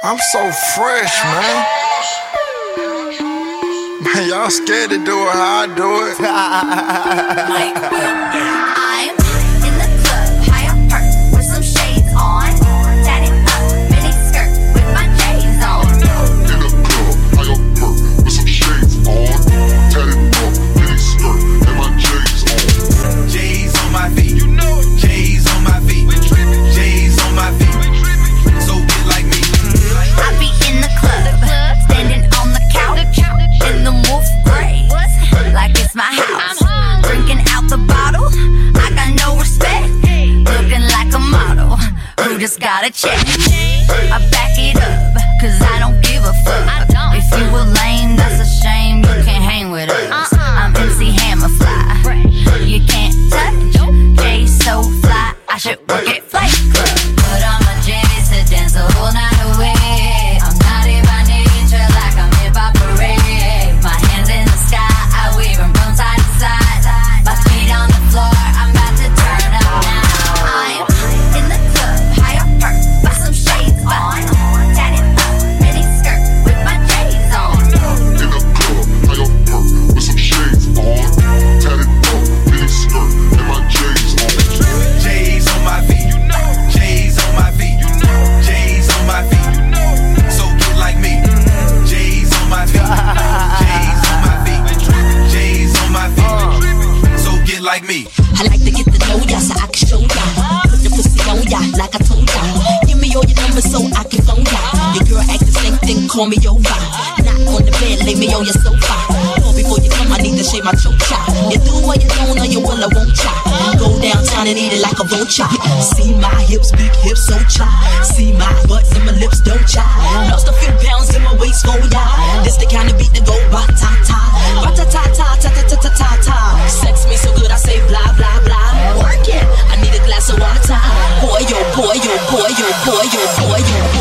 I'm so fresh, man. Man, y'all scared to do it how I do it. I'm in the club, high up perk, with some shades on. Tatted up, mini skirt, with my J's on. In the club, high up perk, with some shades on. Tatted up, mini skirt, and my J's on. J's on my feet, you know it. J's on my feet, J's on my feet. So get like me. I be in the club, standing on the couch, in the wolf gray, like it's my house. Drinking out the bottle, I got no respect. Looking like a model, who just got a check. I back it up, cause I don't give a fuck. If you were lame, that's a shame, you can't hang with us. I'm MC Hammerfly, you can't touch. Jay so fly, I should work at Flight Club. Put on my J's to dance the whole night away. I'm naughty by nature, like I'm hip-hop parade. My hands in the sky, I wave them from side to side. My feet on the floor, I'm about to turn up now. I'm in the club, high up perk, with some shades on. Tatted up, mini skirt, with my J's on. In the club, high up perk, with some shades on. Tatted up, mini skirt, and my J's on. J's on my feet, you know. J's on my feet, you know. J's on my feet, you know. So get like me. J's on my feet, J's on my feet, J's on my feet. So get like me. I like to get to know ya so I can show ya. Put the pussy on ya like I told ya. Give me all your numbers so I can phone ya. Your girl act the same thing, call me over. Not on the bed, lay me on your sofa. Or before you come, I need to shave my chocha. You do what you don't or you will, I won't cha. Go downtown and eat it like a vulture. See my hips, big hips, so cha. See my butts and my lips, don't cha. Lost a few pounds in my waist, oh yeah. This the kind of beat that go ba-ta-ta. Ba-ta-ta-ta-ta-ta-ta-ta-ta. Sex me so good I say blah blah blah. Work it, I need a glass of water. Boy, yo, boy, yo, boy, yo, boy, yo, boy, yo.